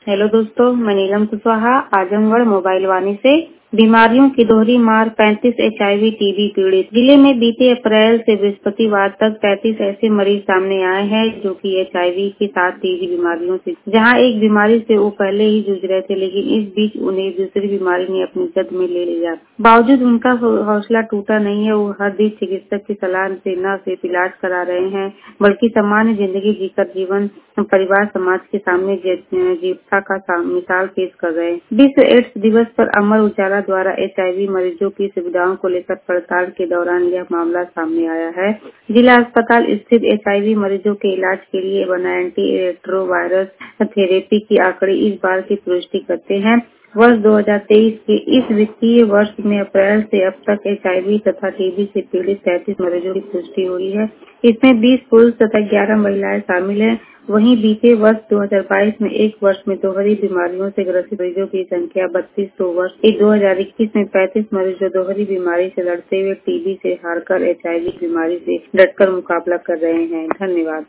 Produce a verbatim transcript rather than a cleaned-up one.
Hello दोस्तों, मैं Neelam Kushwaha Azamgarh mobile Vani से। बीमारियों की दोहरी मार, पैंतीस एचआईवी टीबी पीड़ित। जिले में बीते अप्रैल से बृहस्पतिवार तक पैंतीस ऐसे मरीज सामने आए हैं जो कि एचआईवी के साथ टीबी बीमारियों से, जहां एक बीमारी से वो पहले ही जूझ रहे थे, लेकिन इस बीच उन्हें दूसरी बीमारी ने अपनी जद में ले लिया। बावजूद उनका हौसला टूटा नहीं है। वो हर दिन चिकित्सक की सलाह से न सिर्फ इलाज करा रहे हैं, बल्कि सामान्य जिंदगी जीकर जीवन परिवार समाज के सामने जीवता का मिसाल पेश कर रहे हैं। विश्व एड्स दिवस पर अमर उजाला द्वारा एचआईवी मरीजों की सुविधाओं को लेकर पड़ताल के दौरान यह मामला सामने आया है। जिला अस्पताल स्थित एचआईवी मरीजों के इलाज के लिए बना एंटी रेट्रोवायरस थेरेपी की आंकड़े इस बार की पुष्टि करते हैं। वर्ष दो हज़ार तेईस के इस वित्तीय वर्ष में अप्रैल से अब तक एचआईवी तथा टीबी से पीड़ित तैंतीस मरीजों की पुष्टि हुई है। इसमें बीस पुरुष तथा ग्यारह महिलाएं शामिल हैं। वहीं बीते वर्ष दो हज़ार बाईस में एक वर्ष में दोहरी बीमारियों से ग्रसित मरीजों की संख्या बत्तीस तो वर्ष दो हज़ार इक्कीस में पैंतीस मरीज जो दोहरी बीमारी से लड़ते हुए टीबी से हारकर एचआईवी बीमारी से डटकर मुकाबला कर रहे हैं। धन्यवाद।